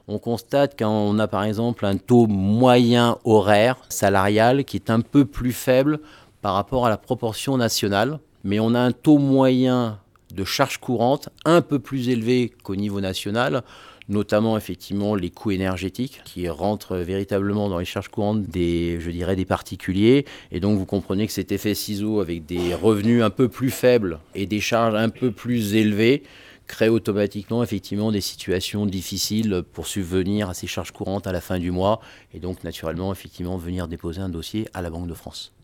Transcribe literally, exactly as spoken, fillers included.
On constate qu'on a par exemple un taux moyen horaire salarial qui est un peu plus faible par rapport à la proportion nationale, mais on a un taux moyen de charges courantes un peu plus élevé qu'au niveau national, notamment effectivement les coûts énergétiques qui rentrent véritablement dans les charges courantes des, je dirais, des particuliers. Et donc vous comprenez que cet effet ciseau avec des revenus un peu plus faibles et des charges un peu plus élevées crée automatiquement effectivement des situations difficiles pour subvenir à ces charges courantes à la fin du mois et donc naturellement effectivement venir déposer un dossier à la Banque de France.